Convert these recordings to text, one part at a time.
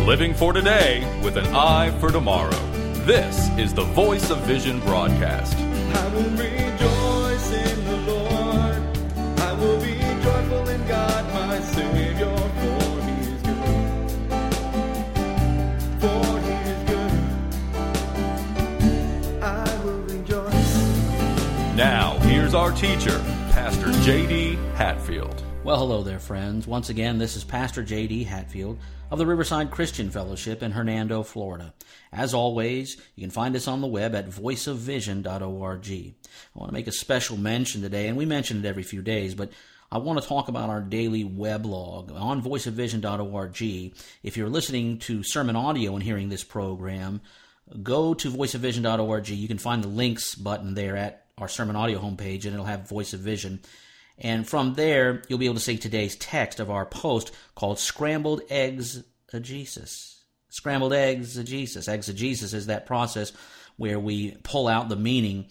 Living for today with an eye for tomorrow. This is the Voice of Vision broadcast. I will rejoice in the Lord. I will be joyful in God, my Savior, for He is good. For He is good. I will rejoice. Now, here's our teacher, Pastor J.D. Hatfield. Well, hello there, friends. Once again, this is Pastor J.D. Hatfield of the Riverside Christian Fellowship in Hernando, Florida. As always, you can find us on the web at voiceofvision.org. I want to make a special mention today, and we mention it every few days, but I want to talk about our daily weblog on voiceofvision.org. If you're listening to sermon audio and hearing this program, go to voiceofvision.org. You can find the links button there at our sermon audio homepage, and it'll have Voice of Vision. And from there, you'll be able to see today's text of our post called Scrambled Exegesis. Scrambled Exegesis. Exegesis is that process where we pull out the meaning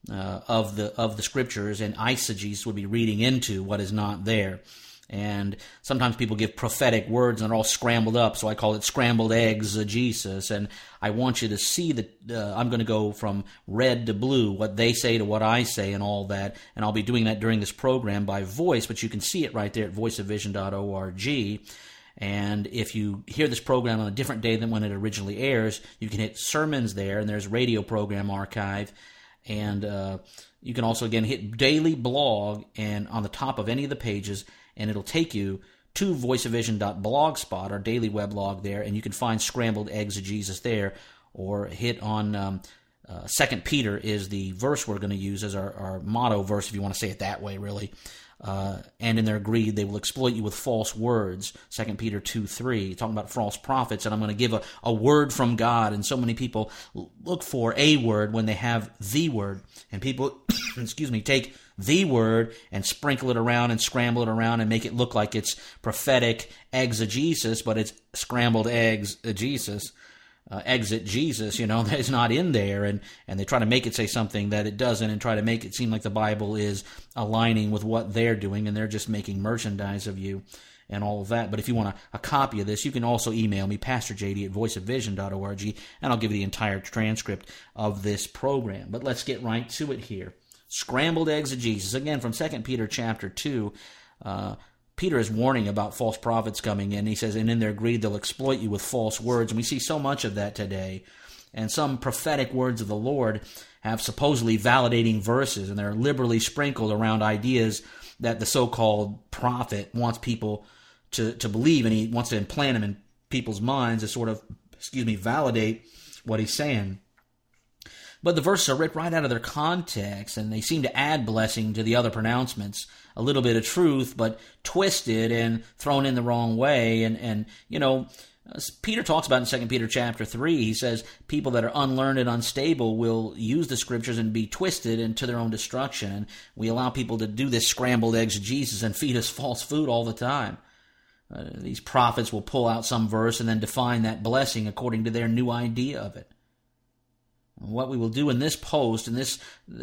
of the scriptures, and eisegesis would be reading into what is not there. And sometimes people give prophetic words and they're all scrambled up, so I call it scrambled exegesis. And I want you to see that I'm going to go from red to blue, what they say to what I say and all that. And I'll be doing that during this program by voice, but you can see it right there at voiceofvision.org. And if you hear this program on a different day than when it originally airs, you can hit sermons there, and there's radio program archive. And you can also, again, hit daily blog, and on the top of any of the pages, and it'll take you to voiceofvision.blogspot, our daily weblog there, and you can find Scrambled Exegesis there, or hit on 2 Peter is the verse we're going to use as our motto verse, if you want to say it that way, really. And in their greed, they will exploit you with false words, 2 Peter 2:3, talking about false prophets, and I'm going to give a word from God, and so many people look for a word when they have the word, and people, take the word and sprinkle it around and scramble it around and make it look like it's prophetic exegesis, but it's scrambled exegesis. Exit Jesus, that is not in there, and they try to make it say something that it doesn't, and try to make it seem like the Bible is aligning with what they're doing, and they're just making merchandise of you and all of that. But if you want a copy of this, you can also email me, PastorJD at voiceofvision.org, and I'll give you the entire transcript of this program. But let's get right to it here. Scrambled exegesis, again from 2 Peter chapter 2. Peter is warning about false prophets coming in. He says, and in their greed, they'll exploit you with false words. And we see so much of that today. And some prophetic words of the Lord have supposedly validating verses, and they're liberally sprinkled around ideas that the so-called prophet wants people to believe, and he wants to implant them in people's minds to sort of, validate what he's saying. But the verses are ripped right out of their context, and they seem to add blessing to the other pronouncements. A little bit of truth, but twisted and thrown in the wrong way. And Peter talks about in 2 Peter chapter 3, he says people that are unlearned and unstable will use the scriptures and be twisted into their own destruction. And we allow people to do this scrambled exegesis and feed us false food all the time. These prophets will pull out some verse and then define that blessing according to their new idea of it. What we will do in this post, in this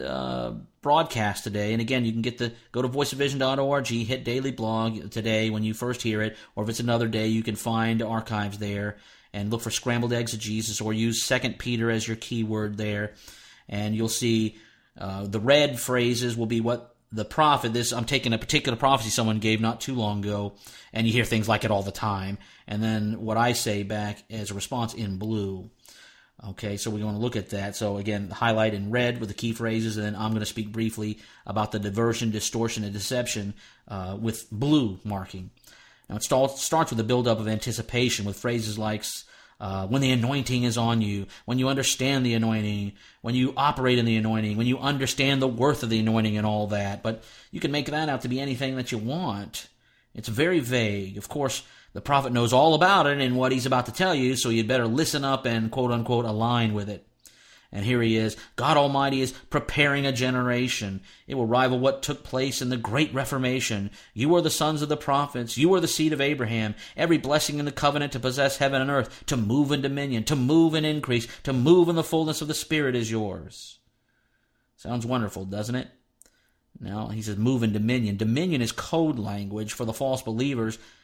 broadcast today, and again, you can go to voiceofvision.org, hit daily blog today when you first hear it, or if it's another day, you can find archives there and look for Scrambled Exegesis, or use 2 Peter as your keyword there, and you'll see the red phrases will be what the prophet, I'm taking a particular prophecy someone gave not too long ago, and you hear things like it all the time, and then what I say back as a response in blue. Okay, so we're going to look at that. So again, highlight in red with the key phrases, and then I'm going to speak briefly about the diversion, distortion, and deception with blue marking. Now it starts with the buildup of anticipation with phrases like when the anointing is on you, when you understand the anointing, when you operate in the anointing, when you understand the worth of the anointing and all that. But you can make that out to be anything that you want. It's very vague. Of course, the prophet knows all about it and what he's about to tell you, so you'd better listen up and quote-unquote align with it. And here he is. God Almighty is preparing a generation. It will rival what took place in the Great Reformation. You are the sons of the prophets. You are the seed of Abraham. Every blessing in the covenant to possess heaven and earth, to move in dominion, to move in increase, to move in the fullness of the Spirit is yours. Sounds wonderful, doesn't it? Now, he says move in dominion. Dominion is code language for the false believers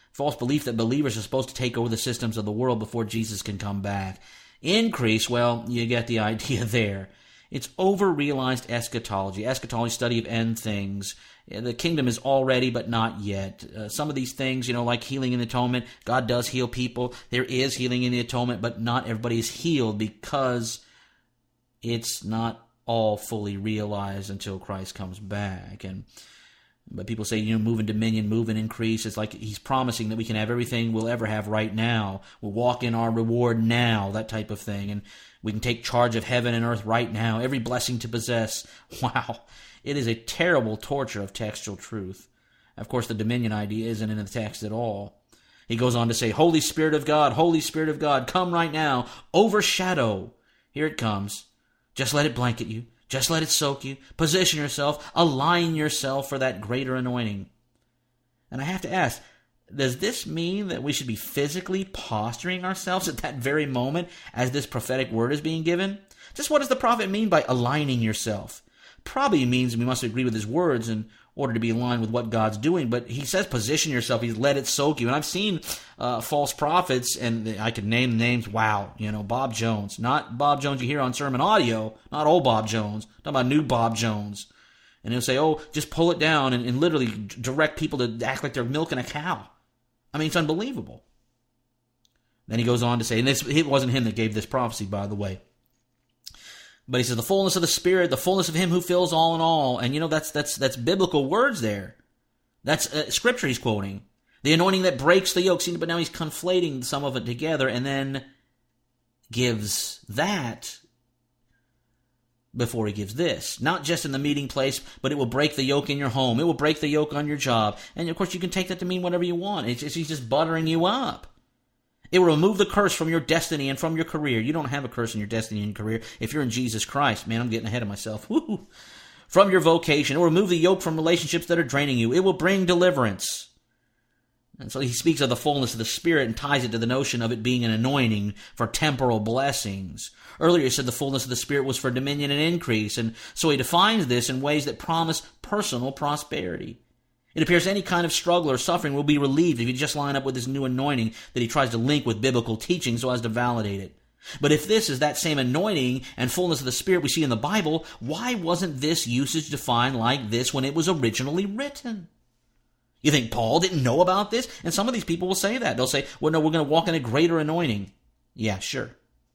false belief that believers are supposed to take over the systems of the world before Jesus can come back. Increase, well, you get the idea there. It's over-realized eschatology. Eschatology, study of end things. The kingdom is already, but not yet. Some of these things, like healing and atonement, God does heal people. There is healing in the atonement, but not everybody is healed because it's not all fully realized until Christ comes back. But people say, move in dominion, move in increase. It's like he's promising that we can have everything we'll ever have right now. We'll walk in our reward now, that type of thing. And we can take charge of heaven and earth right now, every blessing to possess. Wow. It is a terrible torture of textual truth. Of course, the dominion idea isn't in the text at all. He goes on to say, Holy Spirit of God, come right now, overshadow. Here it comes. Just let it blanket you. Just let it soak you. Position yourself. Align yourself for that greater anointing. And I have to ask, does this mean that we should be physically posturing ourselves at that very moment as this prophetic word is being given? Just what does the prophet mean by aligning yourself? Probably means we must agree with his words in order to be aligned with what God's doing. But he says position yourself. He's let it soak you. And I've seen false prophets, and I could name names. Wow, Bob Jones. Not Bob Jones you hear on sermon audio. Not old Bob Jones. I'm talking about new Bob Jones. And he'll say, just pull it down and literally direct people to act like they're milking a cow. I mean, it's unbelievable. Then he goes on to say, and it wasn't him that gave this prophecy, by the way. But he says, the fullness of the Spirit, the fullness of him who fills all in all. And that's biblical words there. That's scripture he's quoting. The anointing that breaks the yoke. But now he's conflating some of it together and then gives that before he gives this. Not just in the meeting place, but it will break the yoke in your home. It will break the yoke on your job. And of course you can take that to mean whatever you want. He's just buttering you up. It will remove the curse from your destiny and from your career. You don't have a curse in your destiny and career if you're in Jesus Christ. Man, I'm getting ahead of myself. Woo-hoo. From your vocation. It will remove the yoke from relationships that are draining you. It will bring deliverance. And so he speaks of the fullness of the Spirit and ties it to the notion of it being an anointing for temporal blessings. Earlier he said the fullness of the Spirit was for dominion and increase. And so he defines this in ways that promise personal prosperity. It appears any kind of struggle or suffering will be relieved if you just line up with this new anointing that he tries to link with biblical teaching so as to validate it. But if this is that same anointing and fullness of the Spirit we see in the Bible, why wasn't this usage defined like this when it was originally written? You think Paul didn't know about this? And some of these people will say that. They'll say, well, no, we're going to walk in a greater anointing. Yeah, sure.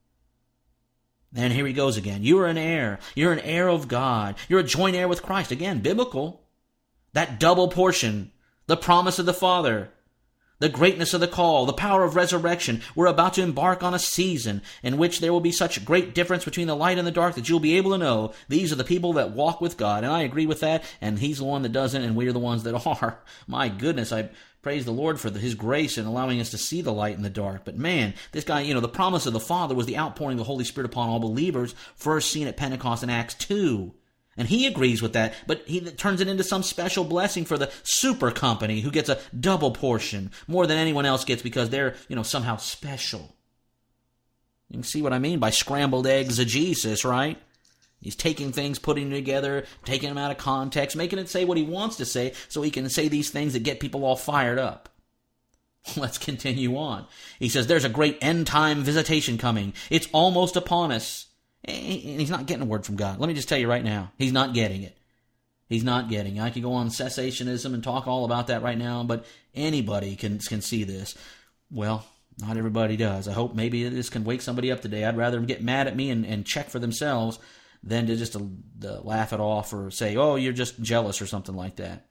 And here he goes again. You are an heir. You're an heir of God. You're a joint heir with Christ. Again, biblical. That double portion, the promise of the Father, the greatness of the call, the power of resurrection. We're about to embark on a season in which there will be such a great difference between the light and the dark that you'll be able to know these are the people that walk with God. And I agree with that, and he's the one that doesn't, and we're the ones that are. My goodness, I praise the Lord for his grace in allowing us to see the light in the dark. But man, this guy, the promise of the Father was the outpouring of the Holy Spirit upon all believers, first seen at Pentecost in Acts 2. And he agrees with that, but he turns it into some special blessing for the super company who gets a double portion, more than anyone else gets because they're, somehow special. You can see what I mean by scrambled egg exegesis, right? He's taking things, putting them together, taking them out of context, making it say what he wants to say so he can say these things that get people all fired up. Let's continue on. He says, there's a great end-time visitation coming. It's almost upon us. And he's not getting a word from God. Let me just tell you right now, he's not getting it. He's not getting it. I could go on cessationism and talk all about that right now, but anybody can see this. Well, not everybody does. I hope maybe this can wake somebody up today. I'd rather them get mad at me and check for themselves than to just laugh it off or say, oh, you're just jealous or something like that.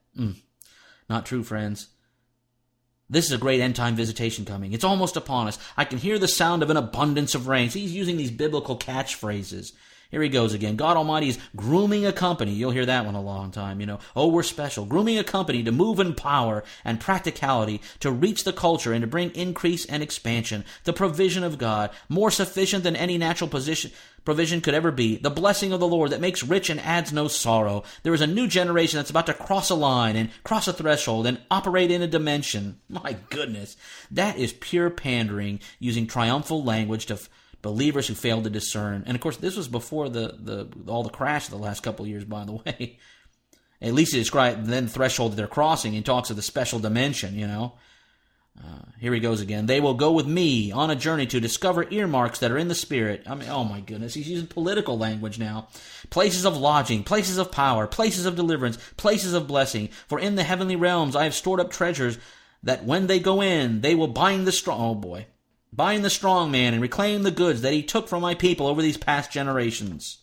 Not true, friends. This is a great end-time visitation coming. It's almost upon us. I can hear the sound of an abundance of rain. So he's using these biblical catchphrases. Here he goes again. God Almighty is grooming a company. You'll hear that one a long time, Oh, we're special. Grooming a company to move in power and practicality, to reach the culture and to bring increase and expansion. The provision of God, more sufficient than any natural provision could ever be. The blessing of the Lord that makes rich and adds no sorrow. There is a new generation that's about to cross a line and cross a threshold and operate in a dimension. My goodness. That is pure pandering, using triumphal language to believers who failed to discern. And of course, this was before all the crash of the last couple of years, by the way. At least he described then the threshold that they're crossing. He talks of the special dimension, Here he goes again. They will go with me on a journey to discover earmarks that are in the Spirit. I mean, oh my goodness, he's using political language now. Places of lodging, places of power, places of deliverance, places of blessing. For in the heavenly realms I have stored up treasures that when they go in, they will bind the strong man and reclaim the goods that he took from my people over these past generations.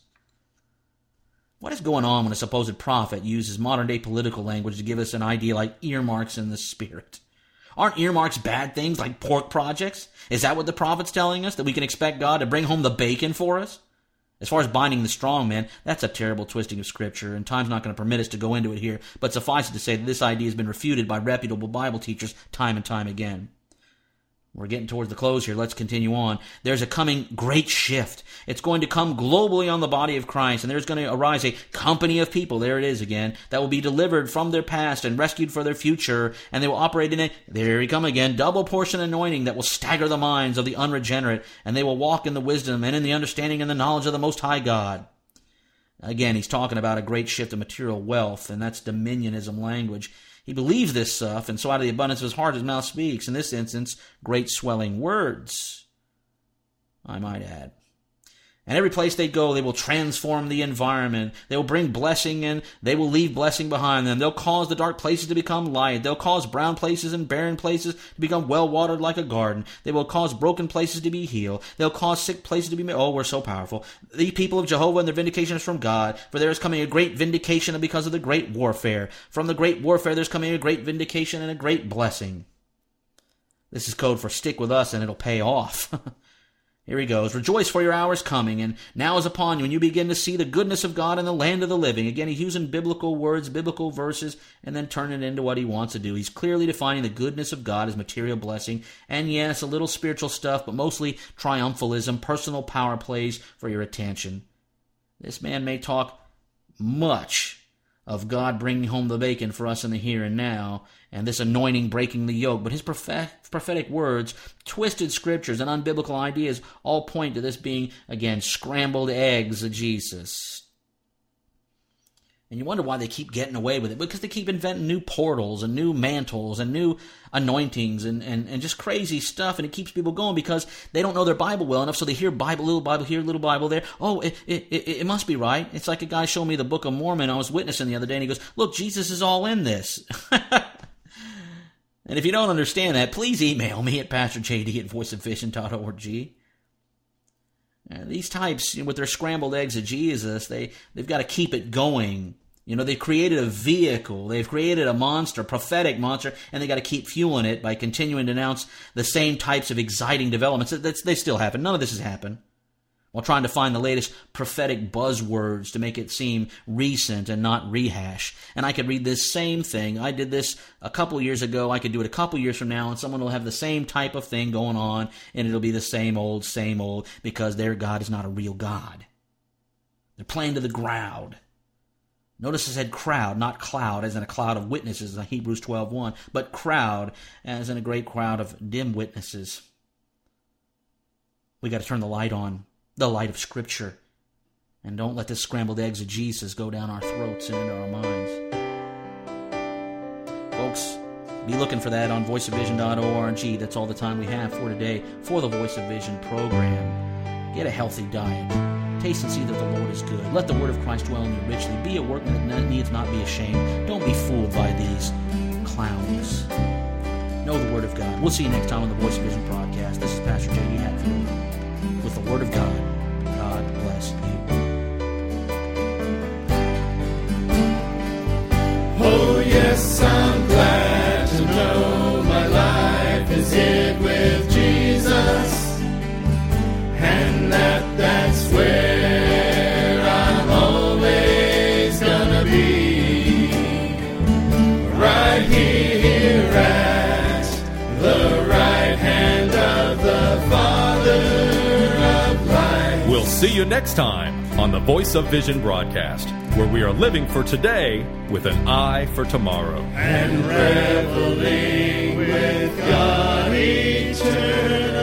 What is going on when a supposed prophet uses modern-day political language to give us an idea like earmarks in the Spirit? Aren't earmarks bad things like pork projects? Is that what the prophet's telling us? That we can expect God to bring home the bacon for us? As far as binding the strong man, that's a terrible twisting of Scripture, and time's not going to permit us to go into it here, but suffice it to say that this idea has been refuted by reputable Bible teachers time and time again. We're getting towards the close here. Let's continue on. There's a coming great shift. It's going to come globally on the body of Christ, and there's going to arise a company of people, there it is again, that will be delivered from their past and rescued for their future, and they will operate in a, there he come again, double portion anointing that will stagger the minds of the unregenerate, and they will walk in the wisdom and in the understanding and the knowledge of the Most High God. Again, he's talking about a great shift of material wealth, and that's dominionism language. He believes this stuff, and so out of the abundance of his heart his mouth speaks. In this instance, great swelling words, I might add. And every place they go, they will transform the environment. They will bring blessing and they will leave blessing behind them. They'll cause the dark places to become light. They'll cause brown places and barren places to become well-watered like a garden. They will cause broken places to be healed. They'll cause sick places to be made. Oh, we're so powerful. The people of Jehovah and their vindication is from God, for there is coming a great vindication because of the great warfare. From the great warfare, there's coming a great vindication and a great blessing. This is code for stick with us and it'll pay off. Here he goes. Rejoice, for your hour is coming, and now is upon you, and you begin to see the goodness of God in the land of the living. Again, he's using biblical words, biblical verses, and then turning it into what he wants to do. He's clearly defining the goodness of God as material blessing, and yes, a little spiritual stuff, but mostly triumphalism, personal power plays for your attention. This man may talk much of God bringing home the bacon for us in the here and now, and this anointing breaking the yoke, but his prophetic words, twisted scriptures, and unbiblical ideas all point to this being, again, scrambled eggs of Jesus. And you wonder why they keep getting away with it, because they keep inventing new portals and new mantles and new anointings and just crazy stuff, and it keeps people going because they don't know their Bible well enough, so they hear Bible, little Bible here, little Bible there. Oh, it must be right. It's like a guy showed me the Book of Mormon I was witnessing the other day, and he goes, look, Jesus is all in this. And if you don't understand that, please email me at pastorjd@voiceofvision.org. These types, with their scrambled eggs of Jesus, they've got to keep it going. You know, they've created a vehicle, they've created a monster, prophetic monster, and they got to keep fueling it by continuing to announce the same types of exciting developments. They still happen. None of this has happened. While trying to find the latest prophetic buzzwords to make it seem recent and not rehash. And I could read this same thing. I did this a couple years ago. I could do it a couple years from now, and someone will have the same type of thing going on, and it'll be the same old, because their God is not a real God. They're playing to the crowd. Notice I said crowd, not cloud, as in a cloud of witnesses in Hebrews 12:1, but crowd, as in a great crowd of dim witnesses. We got to turn the light on. The light of Scripture. And don't let the scrambled eggs of Jesus go down our throats and into our minds. Folks, be looking for that on voiceofvision.org. That's all the time we have for today for the Voice of Vision program. Get a healthy diet. Taste and see that the Lord is good. Let the word of Christ dwell in you richly. Be a workman that needs not be ashamed. Don't be fooled by these clowns. Know the word of God. We'll see you next time on the Voice of Vision broadcast. This is Pastor J.D. Hatfield with the Word of God. God bless you. Oh yes, I'm glad to know my life is hid with Jesus, and that's where I'm always gonna be, right here at the right hand of the Father. We'll see you next time on the Voice of Vision broadcast, where we are living for today with an eye for tomorrow. And reveling with God eternal.